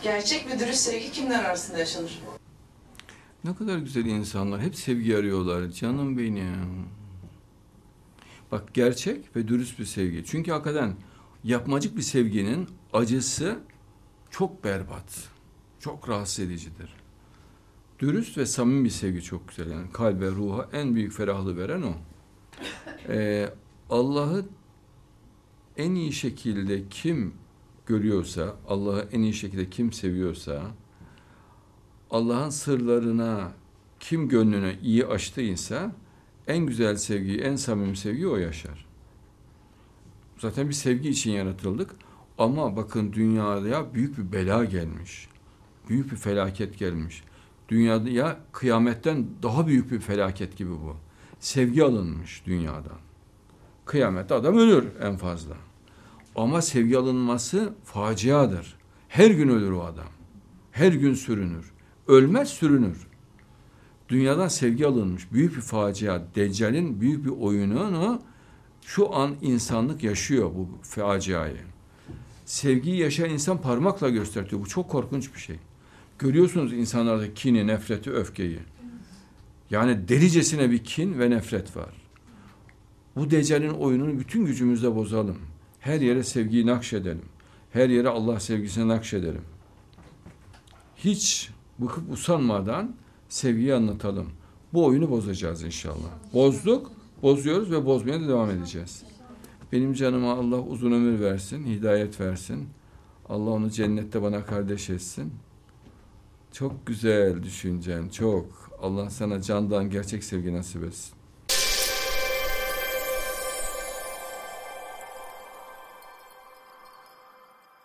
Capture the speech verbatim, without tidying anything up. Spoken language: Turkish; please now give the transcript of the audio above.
Gerçek ve dürüst sevgi kimler arasında yaşanır? Ne kadar güzel insanlar. Hep sevgi arıyorlar. Canım benim. Bak, gerçek ve dürüst bir sevgi. Çünkü hakikaten yapmacık bir sevginin acısı çok berbat. Çok rahatsız edicidir. Dürüst ve samimi bir sevgi çok güzel. Yani kalbe, ruha en büyük ferahlığı veren o. Ee, Allah'ı en iyi şekilde kim görüyorsa, Allah'ı en iyi şekilde kim seviyorsa, Allah'ın sırlarına kim gönlüne iyi açtıysa, en güzel sevgiyi, en samimi sevgiyi o yaşar. Zaten bir sevgi için yaratıldık. Ama bakın, dünyaya büyük bir bela gelmiş. Büyük bir felaket gelmiş. Dünyada ya kıyametten daha büyük bir felaket gibi bu. Sevgi alınmış dünyadan. Kıyamette adam ölür en fazla. Ama sevgi alınması faciadır. Her gün ölür o adam. Her gün sürünür. Ölmez, sürünür. Dünyadan sevgi alınmış. Büyük bir facia. Deccal'in büyük bir oyununu şu an insanlık yaşıyor, bu faciayı. Sevgiyi yaşayan insan parmakla gösteriyor. Bu çok korkunç bir şey. Görüyorsunuz insanlarda kini, nefreti, öfkeyi. Yani delicesine bir kin ve nefret var. Bu Deccal'in oyununu bütün gücümüzle bozalım. Her yere sevgiyi nakşedelim. Her yere Allah sevgisini nakşedelim. Hiç bıkıp usanmadan sevgiyi anlatalım. Bu oyunu bozacağız inşallah. Bozduk, bozuyoruz ve bozmaya da devam edeceğiz. Benim canıma Allah uzun ömür versin, hidayet versin. Allah onu cennette bana kardeş etsin. Çok güzel düşüncen, çok. Allah sana candan gerçek sevgi nasip etsin.